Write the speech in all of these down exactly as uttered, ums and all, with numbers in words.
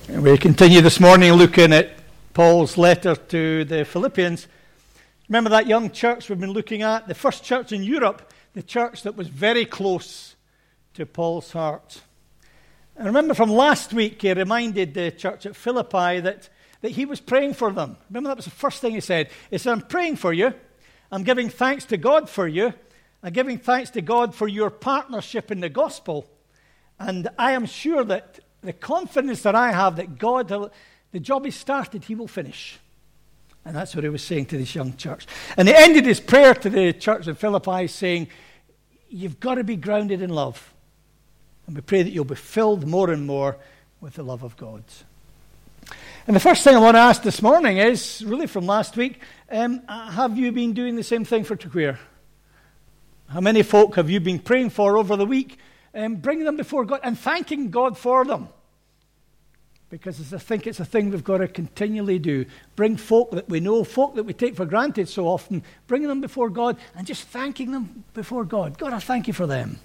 We continue this morning looking at Paul's letter to the Philippians. Remember that young church we've been looking at? The first church in Europe, the church that was very close to Paul's heart. And remember from last week, he reminded the church at Philippi that, that he was praying for them. Remember that was the first thing he said. He said, I'm praying for you. I'm giving thanks to God for you. I'm giving thanks to God for your partnership in the gospel. And I am sure that the confidence that I have that God, the job he started, he will finish. And that's what he was saying to this young church. And he ended his prayer to the church in Philippi saying, you've got to be grounded in love. And we pray that you'll be filled more and more with the love of God. And the first thing I want to ask this morning is, really from last week, um, have you been doing the same thing for Trakweer? How many folk have you been praying for over the week? Um, bringing them before God and thanking God for them. Because I think it's a thing we've got to continually do. Bring folk that we know, folk that we take for granted so often, bringing them before God and just thanking them before God. God, I thank you for them.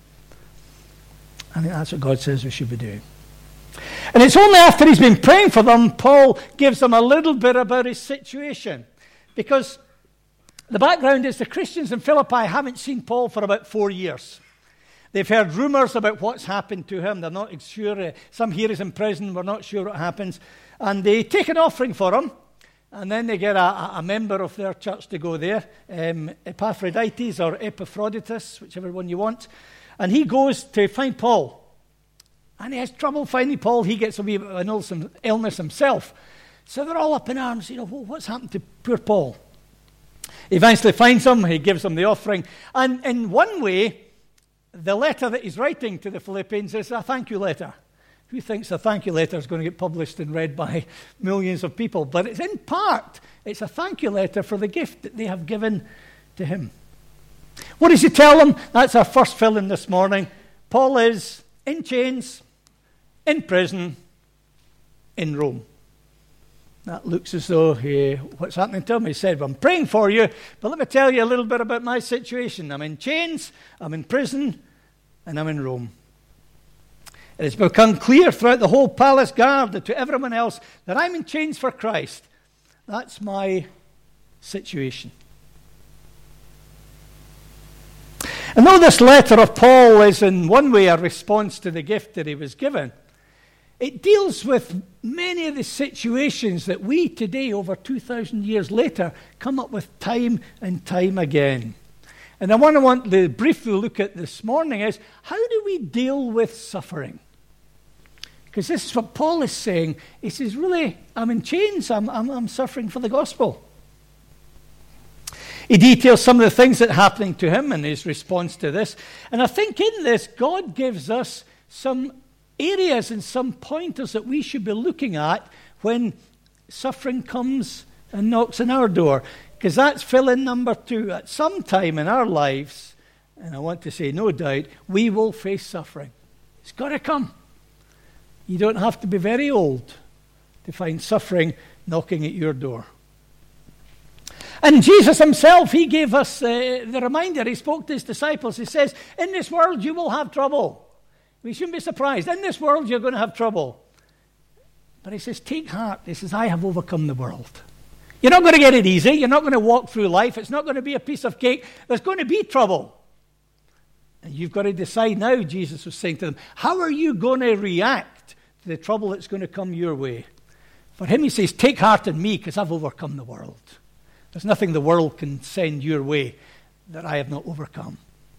I think that's what God says we should be doing. And it's only after he's been praying for them, Paul gives them a little bit about his situation. Because the background is the Christians in Philippi haven't seen Paul for about four years. They've heard rumours about what's happened to him. They're not sure. Some hear he's in prison. We're not sure what happens. And they take an offering for him. And then they get a, a member of their church to go there, um, Epaphroditus or Epaphroditus, whichever one you want. And he goes to find Paul. And he has trouble finding Paul. He gets a wee bit of an illness himself. So they're all up in arms. You know, what's happened to poor Paul? He eventually finds him. He gives him the offering. And in one way, the letter that he's writing to the Philippians is a thank you letter. Who thinks a thank you letter is going to get published and read by millions of people? But it's in part, it's a thank you letter for the gift that they have given to him. What does he tell them? That's our first fill-in this morning. Paul is in chains, in prison, in Rome. That looks as though he, what's happening to him? He said, well, I'm praying for you, but let me tell you a little bit about my situation. I'm in chains, I'm in prison, and I'm in Rome. It has become clear throughout the whole palace guard and to everyone else that I'm in chains for Christ. That's my situation. And though this letter of Paul is in one way a response to the gift that he was given, it deals with many of the situations that we today, over two thousand years later, come up with time and time again. And the one I want to briefly look at this morning is, how do we deal with suffering? Because this is what Paul is saying. He says, really, I'm in chains. I'm, I'm, I'm suffering for the gospel. He details some of the things that are happening to him and his response to this. And I think in this, God gives us some areas and some pointers that we should be looking at when suffering comes and knocks on our door. Because that's fill-in number two. At some time in our lives, and I want to say no doubt, we will face suffering. It's got to come. You don't have to be very old to find suffering knocking at your door. And Jesus himself, he gave us uh, the reminder. He spoke to his disciples. He says, in this world you will have trouble. We shouldn't be surprised. In this world, you're going to have trouble. But he says, take heart. He says, I have overcome the world. You're not going to get it easy. You're not going to walk through life. It's not going to be a piece of cake. There's going to be trouble. And you've got to decide now, Jesus was saying to them, how are you going to react to the trouble that's going to come your way? For him, he says, take heart in me, because I've overcome the world. There's nothing the world can send your way that I have not overcome.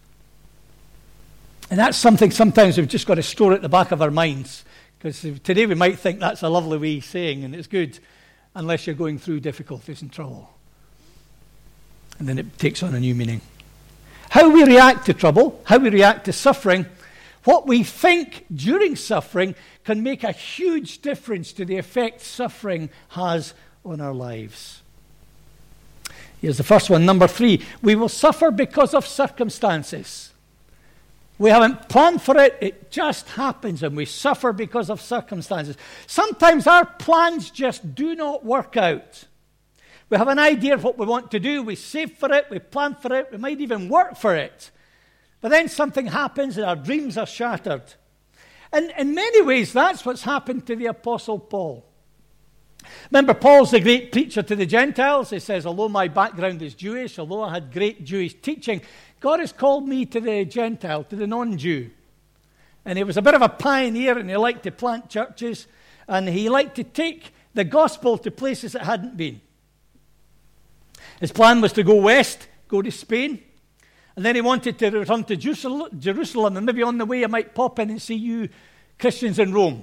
And that's something sometimes we've just got to store at the back of our minds. Because today we might think that's a lovely way of saying, and it's good, unless you're going through difficulties and trouble. And then it takes on a new meaning. How we react to trouble, how we react to suffering, what we think during suffering can make a huge difference to the effect suffering has on our lives. Here's the first one, number three. We will suffer because of circumstances. We haven't planned for it. It just happens, and we suffer because of circumstances. Sometimes our plans just do not work out. We have an idea of what we want to do. We save for it. We plan for it. We might even work for it. But then something happens and our dreams are shattered. And in many ways, that's what's happened to the Apostle Paul. Remember, Paul's the great preacher to the Gentiles. He says, although my background is Jewish, although I had great Jewish teaching, God has called me to the Gentile, to the non-Jew. And he was a bit of a pioneer, and he liked to plant churches, and he liked to take the gospel to places that hadn't been. His plan was to go west, go to Spain, and then he wanted to return to Jerusalem, and maybe on the way he might pop in and see you Christians in Rome.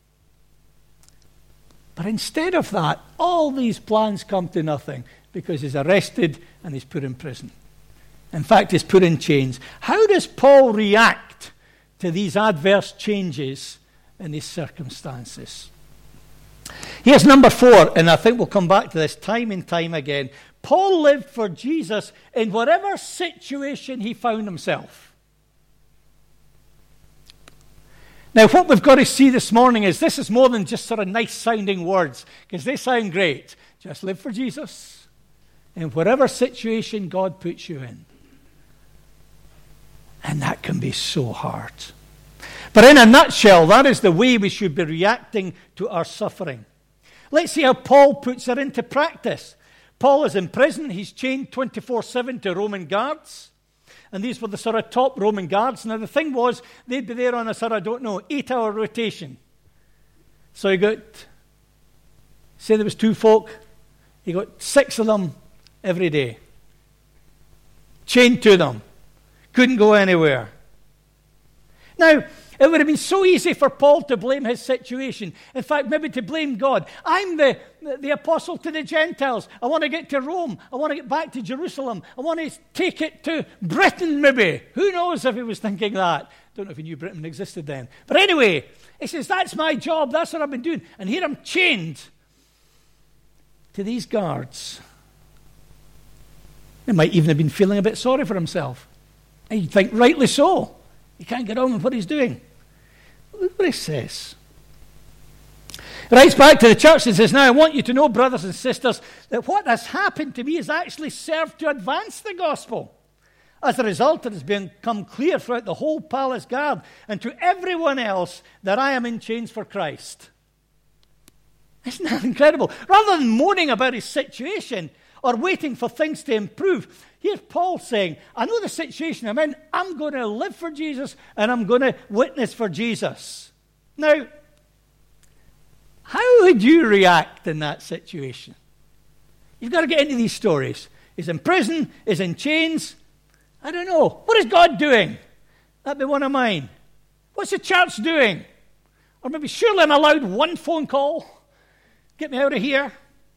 But instead of that, all these plans come to nothing because he's arrested and he's put in prison. In fact, he's put in chains. How does Paul react to these adverse changes in these circumstances? Here's number four, and I think we'll come back to this time and time again. Paul lived for Jesus in whatever situation he found himself. Now, what we've got to see this morning is this is more than just sort of nice-sounding words, because they sound great. Just live for Jesus in whatever situation God puts you in. And that can be so hard. But in a nutshell, that is the way we should be reacting to our suffering. Let's see how Paul puts it into practice. Paul is in prison. He's chained twenty-four seven to Roman guards. And these were the sort of top Roman guards. Now, the thing was, they'd be there on a sort of, I don't know, eight-hour rotation. So he got, say there was two folk, he got six of them every day. Chained to them. Couldn't go anywhere. Now, it would have been so easy for Paul to blame his situation. In fact, maybe to blame God. I'm the, the, the apostle to the Gentiles. I want to get to Rome. I want to get back to Jerusalem. I want to take it to Britain, maybe. Who knows if he was thinking that? Don't know if he knew Britain existed then. But anyway, he says, that's my job. That's what I've been doing. And here I'm chained to these guards. He might even have been feeling a bit sorry for himself. And you'd think, rightly so. He can't get on with what he's doing. Look what he says. He writes back to the church and says, now I want you to know, brothers and sisters, that what has happened to me has actually served to advance the gospel. As a result, it has become clear throughout the whole palace guard and to everyone else that I am in chains for Christ. Isn't that incredible? Rather than moaning about his situation or waiting for things to improve, here's Paul saying, I know the situation I'm in. I'm going to live for Jesus and I'm going to witness for Jesus. Now, how would you react in that situation? You've got to get into these stories. He's in prison. He's in chains. I don't know. What is God doing? That'd be one of mine. What's the church doing? Or maybe surely I'm allowed one phone call. Get me out of here.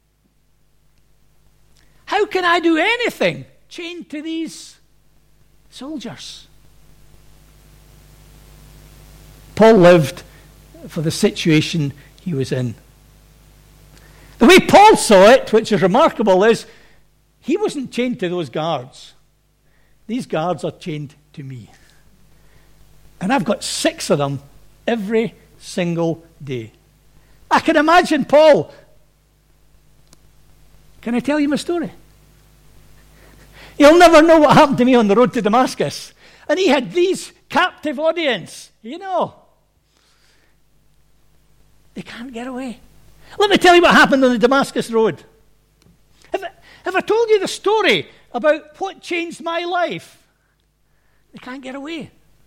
How can I do anything chained to these soldiers? Paul lived for the situation he was in. The way Paul saw it, which is remarkable, is he wasn't chained to those guards. These guards are chained to me. And I've got six of them every single day. I can imagine Paul. Can I tell you my story? You'll never know what happened to me on the road to Damascus. And he had these captive audience, you know. They can't get away. Let me tell you what happened on the Damascus road. Have I, have I told you the story about what changed my life? They can't get away.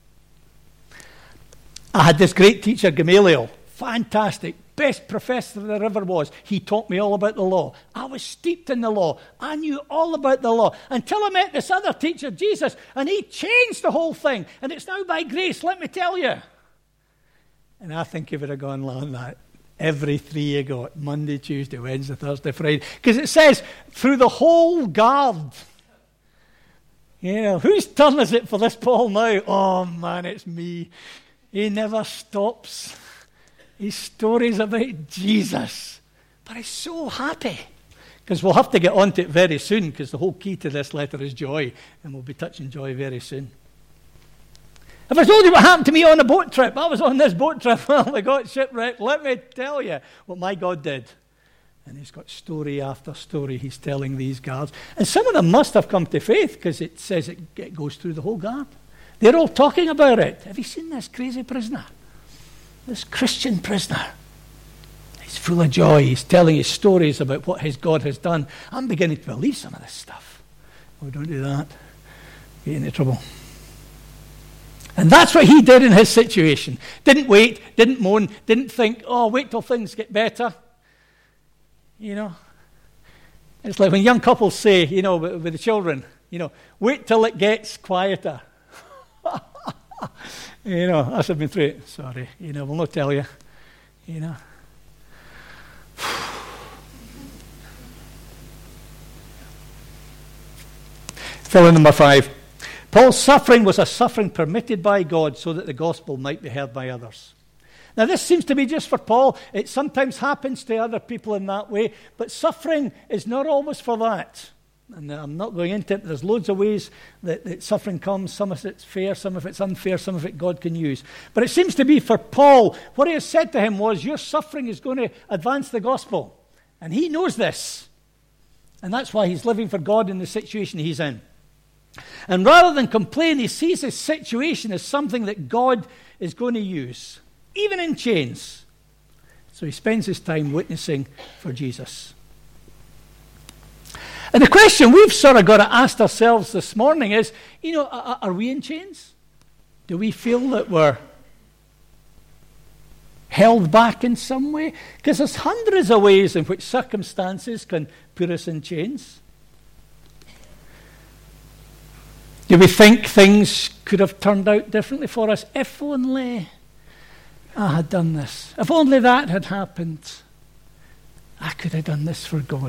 I had this great teacher, Gamaliel. Fantastic. Best professor there ever was. He taught me all about the law. I was steeped in the law. I knew all about the law until I met this other teacher, Jesus, and he changed the whole thing. And it's now by grace, let me tell you. And I think he would have gone like that. Every three you got, Monday, Tuesday, Wednesday, Thursday, Friday. Because it says, through the whole guard. You know, whose turn is it for this Paul now? Oh man, it's me. He never stops. His stories about Jesus. But he's so happy. Because we'll have to get onto it very soon, because the whole key to this letter is joy. And we'll be touching joy very soon. Have I told you what happened to me on a boat trip? I was on this boat trip. Well, I got shipwrecked. Let me tell you what my God did. And he's got story after story he's telling these guards. And some of them must have come to faith, because it says it, it goes through the whole guard. They're all talking about it. Have you seen this crazy prisoner? This Christian prisoner, he's full of joy. He's telling his stories about what his God has done. I'm beginning to believe some of this stuff. Oh, don't do that. Get into trouble. And that's what he did in his situation. Didn't wait, didn't moan, didn't think, oh, wait till things get better. You know, it's like when young couples say, you know, with, with the children, you know, wait till it gets quieter. You know, as I've been through it. Sorry, you know, we'll not tell you. You know. Fill in number five. Paul's suffering was a suffering permitted by God so that the gospel might be heard by others. Now, this seems to be just for Paul. It sometimes happens to other people in that way, but suffering is not always for that. And I'm not going into it. There's loads of ways that, that suffering comes. Some of it's fair, some of it's unfair, some of it God can use. But it seems to be for Paul. What he has said to him was, your suffering is going to advance the gospel. And he knows this. And that's why he's living for God in the situation he's in. And rather than complain, he sees his situation as something that God is going to use, even in chains. So he spends his time witnessing for Jesus. And the question we've sort of got to ask ourselves this morning is, you know, are, are we in chains? Do we feel that we're held back in some way? Because there's hundreds of ways in which circumstances can put us in chains. Do we think things could have turned out differently for us? If only I had done this. If only that had happened. I could have done this for God.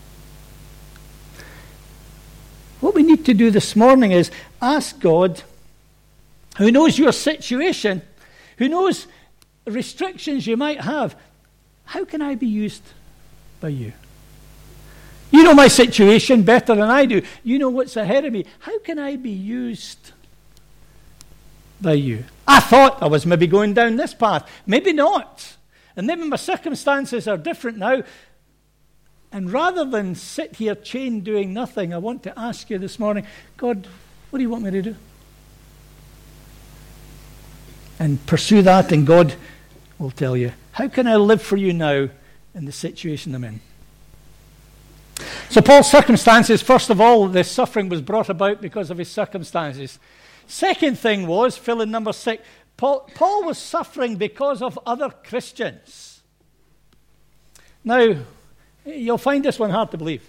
What we need to do this morning is ask God, who knows your situation, who knows restrictions you might have, how can I be used by you? You know my situation better than I do. You know what's ahead of me. How can I be used by you? I thought I was maybe going down this path. Maybe not. And maybe my circumstances are different now. And rather than sit here chained doing nothing, I want to ask you this morning, God, what do you want me to do? And pursue that, and God will tell you, how can I live for you now in the situation I'm in? So Paul's circumstances, first of all, this suffering was brought about because of his circumstances. Second thing was, fill in number six, Paul, Paul was suffering because of other Christians. Now, you'll find this one hard to believe.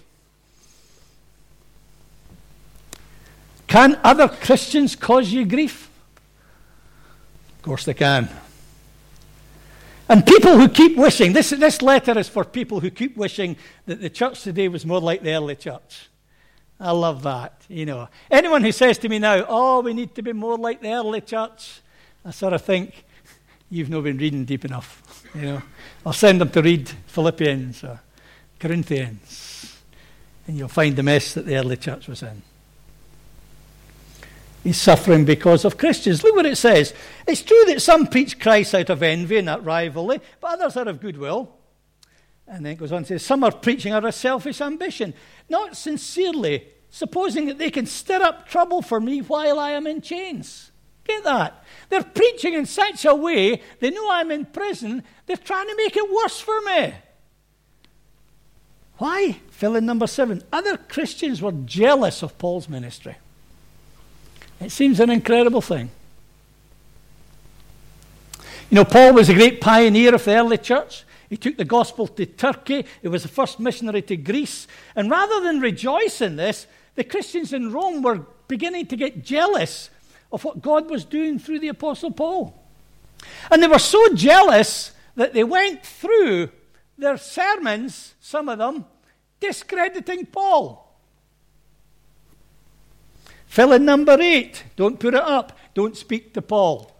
Can other Christians cause you grief? Of course they can. And people who keep wishing, this, this letter is for people who keep wishing that the church today was more like the early church. I love that, you know. Anyone who says to me now, oh, we need to be more like the early church, I sort of think, you've not been reading deep enough, you know. I'll send them to read Philippians or Corinthians, and you'll find the mess that the early church was in. He's suffering because of Christians. Look what it says. It's true that some preach Christ out of envy and that rivalry, but others out of goodwill. And then it goes on to say, some are preaching out of selfish ambition, not sincerely, supposing that they can stir up trouble for me while I am in chains. Get that? They're preaching in such a way, they know I'm in prison, they're trying to make it worse for me. Why? Fill in number seven. Other Christians were jealous of Paul's ministry. It seems an incredible thing. You know, Paul was a great pioneer of the early church. He took the gospel to Turkey. He was the first missionary to Greece. And rather than rejoice in this, the Christians in Rome were beginning to get jealous of what God was doing through the Apostle Paul. And they were so jealous that they went through their sermons, some of them, discrediting Paul. Fill in number eight. Don't put it up. Don't speak to Paul.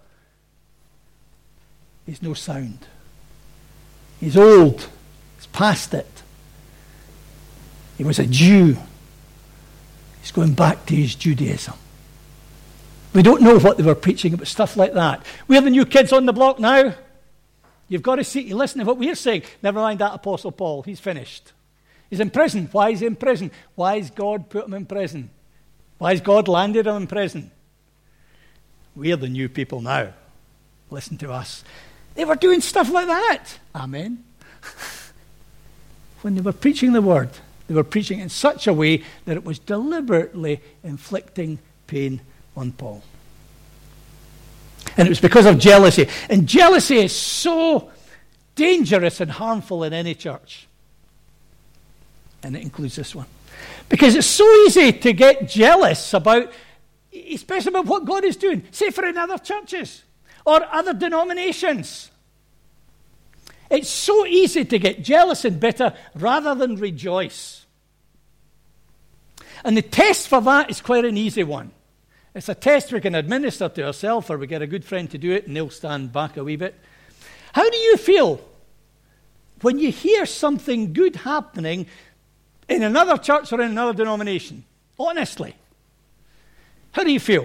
He's no sound. He's old. He's past it. He was a Jew. He's going back to his Judaism. We don't know what they were preaching about, stuff like that. We're the new kids on the block now. You've got to see, you listen to what we're saying. Never mind that Apostle Paul. He's finished. He's in prison. Why is he in prison? Why has God put him in prison? Why has God landed him in prison? We're the new people now. Listen to us. They were doing stuff like that. Amen. When they were preaching the word, they were preaching in such a way that it was deliberately inflicting pain on Paul. And it was because of jealousy. And jealousy is so dangerous and harmful in any church. And it includes this one. Because it's so easy to get jealous about, especially about what God is doing. Say for in other churches or other denominations. It's so easy to get jealous and bitter rather than rejoice. And the test for that is quite an easy one. It's a test we can administer to ourselves, or we get a good friend to do it and they'll stand back a wee bit. How do you feel when you hear something good happening in another church or in another denomination? Honestly. How do you feel?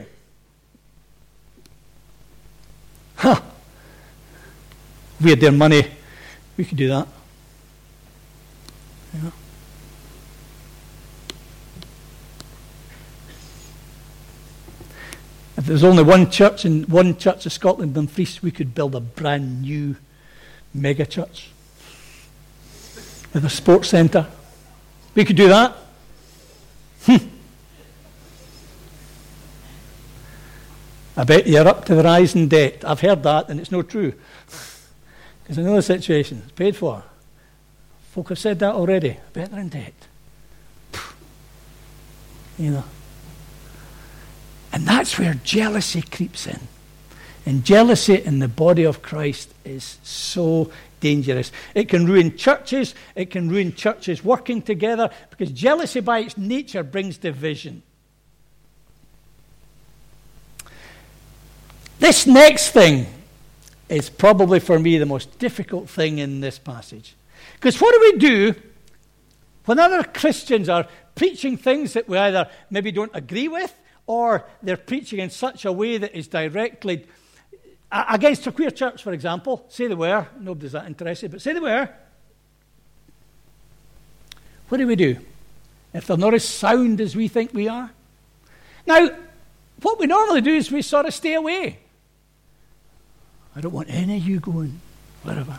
Huh. We had their money. We could do that. Yeah. If there's only one church in one church of Scotland, Dumfries, we could build a brand new mega church with a sports centre. We could do that. Hmm. I bet you're up to the rise in debt. I've heard that, and it's not true. Because I know the situation. It's paid for. Folk have said that already. I bet they're in debt. You know. And that's where jealousy creeps in. And jealousy in the body of Christ is so dangerous. It can ruin churches. It can ruin churches working together, because jealousy by its nature brings division. This next thing is probably for me the most difficult thing in this passage. Because what do we do when other Christians are preaching things that we either maybe don't agree with, or they're preaching in such a way that is directly against a queer church, for example? Say they were. Nobody's that interested, but say they were. What do we do if they're not as sound as we think we are? Now, what we normally do is we sort of stay away. I don't want any of you going wherever.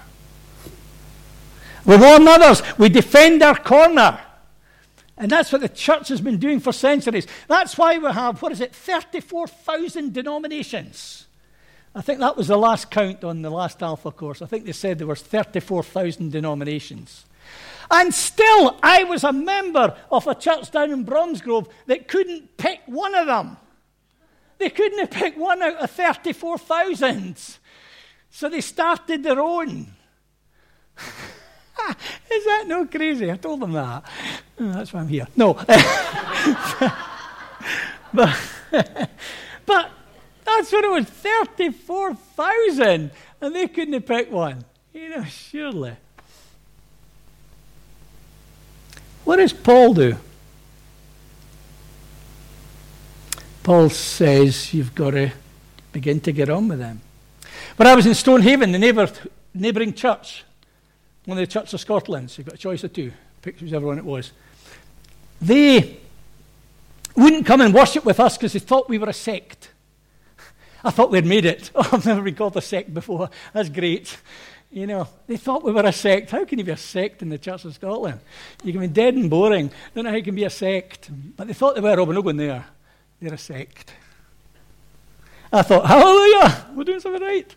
We warn others. We defend our corner. And that's what the church has been doing for centuries. That's why we have, what is it, thirty-four thousand denominations. I think that was the last count on the last Alpha course. I think they said there were thirty-four thousand denominations. And still, I was a member of a church down in Bromsgrove that couldn't pick one of them. They couldn't have picked one out of thirty-four thousand. So they started their own. Is that no crazy? I told them that. Oh, that's why I'm here. No. but, but that's what it was, thirty-four thousand. And they couldn't have picked one. You know, surely. What does Paul do? Paul says you've got to begin to get on with them. When I was in Stonehaven, the neighbour, neighbouring church, one of the Church of Scotland, so you've got a choice of two, pick whichever one it was. They wouldn't come and worship with us because they thought we were a sect. I thought we'd made it. Oh, I've never been called a sect before. That's great. You know, they thought we were a sect. How can you be a sect in the Church of Scotland? You can be dead and boring. Don't know how you can be a sect. But they thought they were. Oh, we're not going there. They're a sect. I thought, hallelujah, we're doing something right.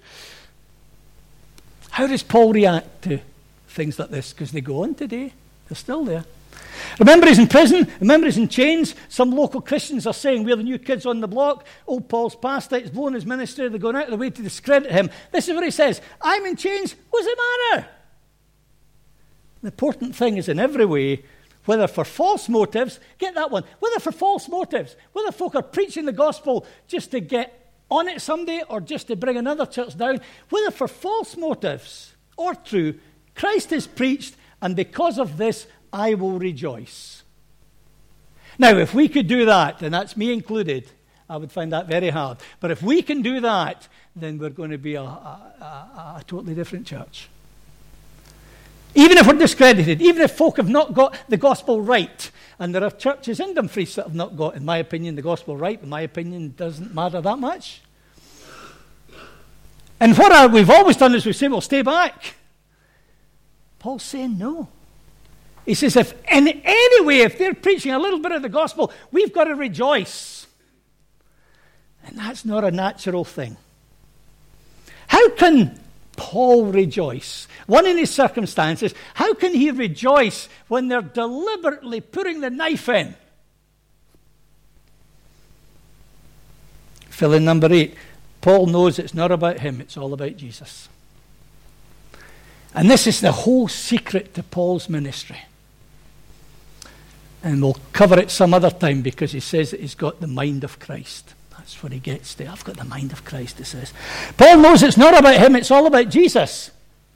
How does Paul react to things like this? Because they go on today. They're still there. Remember he's in prison. Remember he's in chains. Some local Christians are saying we're the new kids on the block. Old Paul's past it. He's blown his ministry. They're going out of the way to discredit him. This is what he says. I'm in chains. What's the matter? The important thing is in every way, whether for false motives, get that one, whether for false motives, whether folk are preaching the gospel just to get on it someday or just to bring another church down, whether for false motives or true, Christ is preached, and because of this, I will rejoice. Now, if we could do that, and that's me included, I would find that very hard. But if we can do that, then we're going to be a, a, a, a totally different church. Even if we're discredited, even if folk have not got the gospel right, and there are churches in Dumfries that have not got, in my opinion, the gospel right, in my opinion, doesn't matter that much. And what I, we've always done is we say, well, stay back. Paul's saying no. He says, if in any way, if they're preaching a little bit of the gospel, we've got to rejoice. And that's not a natural thing. How can Paul rejoice? One in his circumstances, how can he rejoice when they're deliberately putting the knife in? Fill in number eight. Paul knows it's not about him, it's all about Jesus. And this is the whole secret to Paul's ministry. And we'll cover it some other time because he says that he's got the mind of Christ. That's what he gets to. I've got the mind of Christ, he says. Paul knows it's not about him, it's all about Jesus.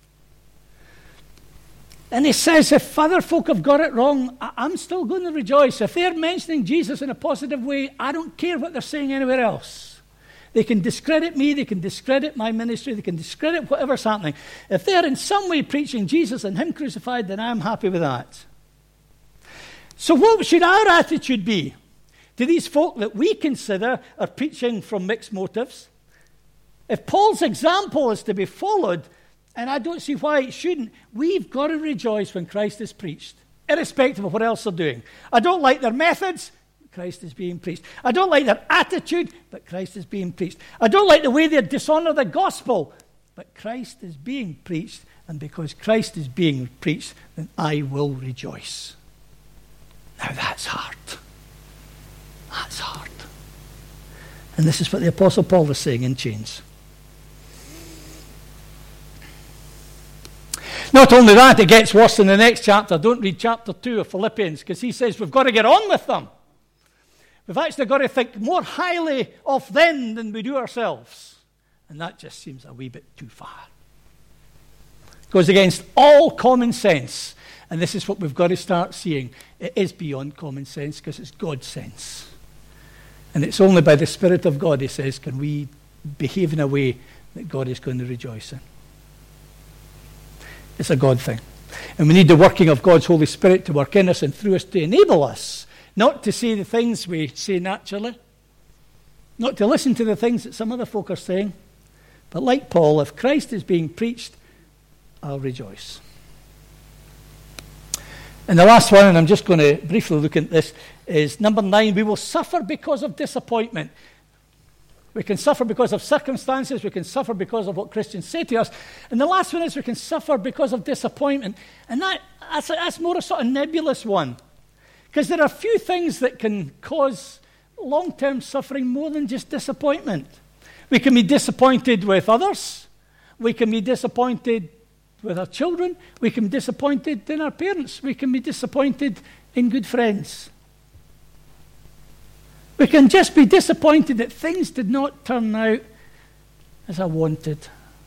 And he says, if other folk have got it wrong, I'm still going to rejoice. If they're mentioning Jesus in a positive way, I don't care what they're saying anywhere else. They can discredit me, they can discredit my ministry, they can discredit whatever's happening. If they're in some way preaching Jesus and him crucified, then I'm happy with that. So what should our attitude be to these folk that we consider are preaching from mixed motives? If Paul's example is to be followed, and I don't see why it shouldn't, we've got to rejoice when Christ is preached, irrespective of what else they're doing. I don't like their methods, Christ is being preached. I don't like their attitude, but Christ is being preached. I don't like the way they dishonor the gospel, but Christ is being preached, and because Christ is being preached, then I will rejoice. Now that's hard. That's hard. And this is what the Apostle Paul is saying in chains. Not only that, it gets worse in the next chapter. Don't read chapter two of Philippians, because he says we've got to get on with them. We've actually got to think more highly of them than we do ourselves. And that just seems a wee bit too far. It goes against all common sense. And this is what we've got to start seeing. It is beyond common sense because it's God's sense. And it's only by the Spirit of God, he says, can we behave in a way that God is going to rejoice in. It's a God thing. And we need the working of God's Holy Spirit to work in us and through us to enable us not to say the things we say naturally, not to listen to the things that some other folk are saying, but like Paul, if Christ is being preached, I'll rejoice. And the last one, and I'm just going to briefly look at this, is number nine, we will suffer because of disappointment. We can suffer because of circumstances, we can suffer because of what Christians say to us. And the last one is we can suffer because of disappointment. And that, that's, that's more a sort of nebulous one. Because there are few things that can cause long-term suffering more than just disappointment. We can be disappointed with others. We can be disappointed with our children. We can be disappointed in our parents. We can be disappointed in good friends. We can just be disappointed that things did not turn out as I wanted.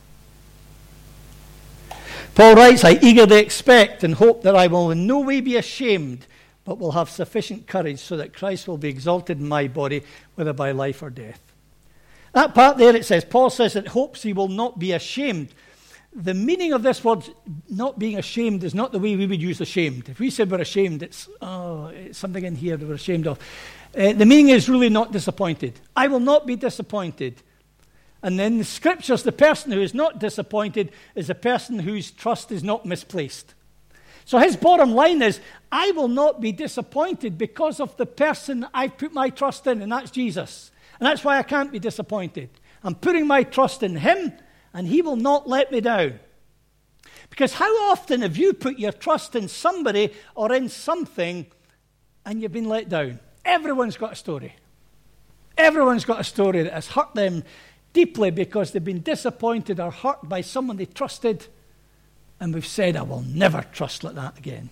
Paul writes, I eagerly expect and hope that I will in no way be ashamed, but will have sufficient courage so that Christ will be exalted in my body, whether by life or death. That part there, it says, Paul says that hopes he will not be ashamed. The meaning of this word, not being ashamed, is not the way we would use ashamed. If we said we're ashamed, it's, oh, it's something in here that we're ashamed of. Uh, the meaning is really not disappointed. I will not be disappointed. And then the scriptures, the person who is not disappointed is a person whose trust is not misplaced. So his bottom line is, I will not be disappointed because of the person I've put my trust in, and that's Jesus. And that's why I can't be disappointed. I'm putting my trust in him, and he will not let me down. Because how often have you put your trust in somebody or in something and you've been let down? Everyone's got a story. Everyone's got a story that has hurt them deeply because they've been disappointed or hurt by someone they trusted, and we've said, I will never trust like that again.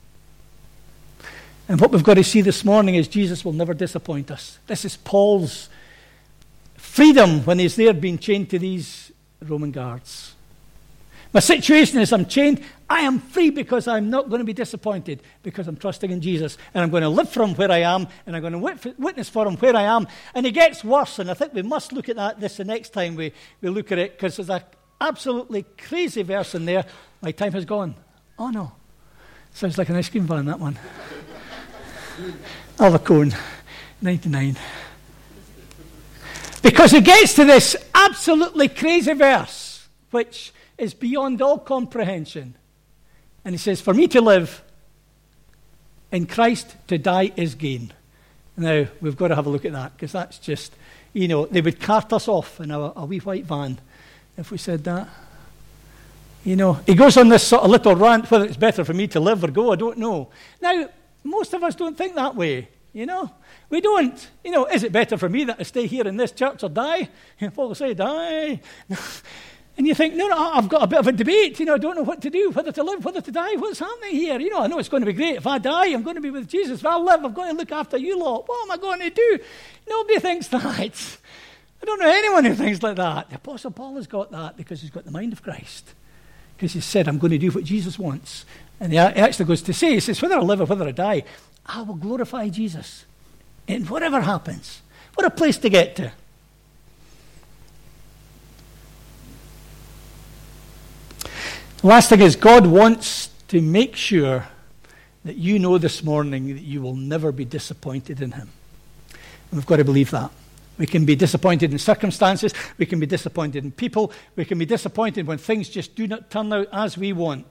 And what we've got to see this morning is Jesus will never disappoint us. This is Paul's freedom when he's there being chained to these Roman guards. My situation is I'm chained. I am free because I'm not going to be disappointed because I'm trusting in Jesus. And I'm going to live from where I am, and I'm going to witness for him where I am. And it gets worse, and I think we must look at that this the next time we, we look at it, because there's an absolutely crazy verse in there. My time has gone. Oh, no. Sounds like an ice cream van, that one. I'll have a cone. ninety-nine. Because it gets to this absolutely crazy verse. which is beyond all comprehension. And he says, for me to live, in Christ to die is gain. Now, we've got to have a look at that, because that's just, you know, they would cart us off in a, a wee white van if we said that. You know, he goes on this sort of little rant, whether it's better for me to live or go, I don't know. Now, most of us don't think that way, you know. We don't. You know, is it better for me that I stay here in this church or die? And Paul will say, die. And you think, no, no, I've got a bit of a debate. You know, I don't know what to do, whether to live, whether to die. What's happening here? You know, I know it's going to be great. If I die, I'm going to be with Jesus. If I live, I've got to look after you lot. What am I going to do? Nobody thinks that. I don't know anyone who thinks like that. The Apostle Paul has got that because he's got the mind of Christ. Because he said, I'm going to do what Jesus wants. And he actually goes to say, he says, whether I live or whether I die, I will glorify Jesus in whatever happens. What a place to get to. The last thing is, God wants to make sure that you know this morning that you will never be disappointed in him. And we've got to believe that. We can be disappointed in circumstances. We can be disappointed in people. We can be disappointed when things just do not turn out as we want.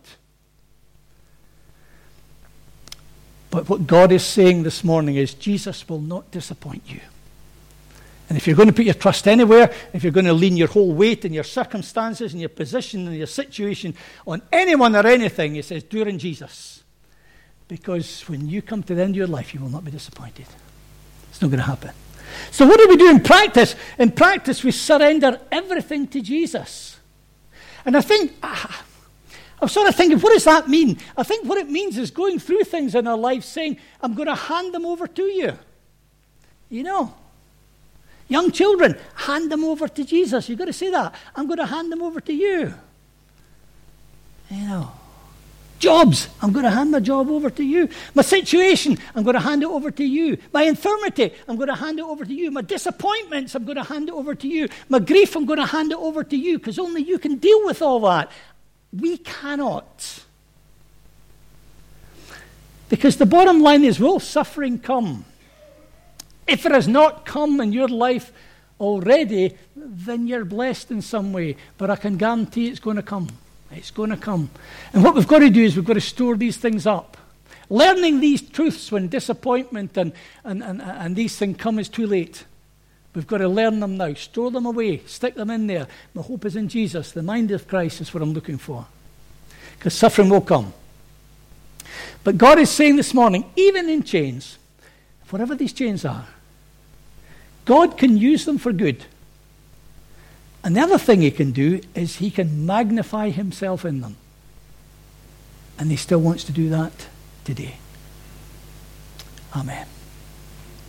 But what God is saying this morning is Jesus will not disappoint you. And if you're going to put your trust anywhere, if you're going to lean your whole weight and your circumstances and your position and your situation on anyone or anything, he says, do it in Jesus. Because when you come to the end of your life, you will not be disappointed. It's not going to happen. So what do we do in practice? In practice, we surrender everything to Jesus. And I think, ah, I'm sort of thinking, what does that mean? I think what it means is going through things in our life saying, I'm going to hand them over to you. You know? Young children, hand them over to Jesus. You've got to say that. I'm going to hand them over to you. You know. Jobs, I'm going to hand my job over to you. My situation, I'm going to hand it over to you. My infirmity, I'm going to hand it over to you. My disappointments, I'm going to hand it over to you. My grief, I'm going to hand it over to you, because only you can deal with all that. We cannot. Because the bottom line is, will suffering come? If it has not come in your life already, then you're blessed in some way. But I can guarantee it's going to come. It's going to come. And what we've got to do is we've got to store these things up. Learning these truths when disappointment and, and, and, and these things come is too late. We've got to learn them now. Store them away. Stick them in there. My hope is in Jesus. The mind of Christ is what I'm looking for. Because suffering will come. But God is saying this morning, even in chains, whatever these chains are, God can use them for good. And the other thing he can do is he can magnify himself in them. And he still wants to do that today. Amen.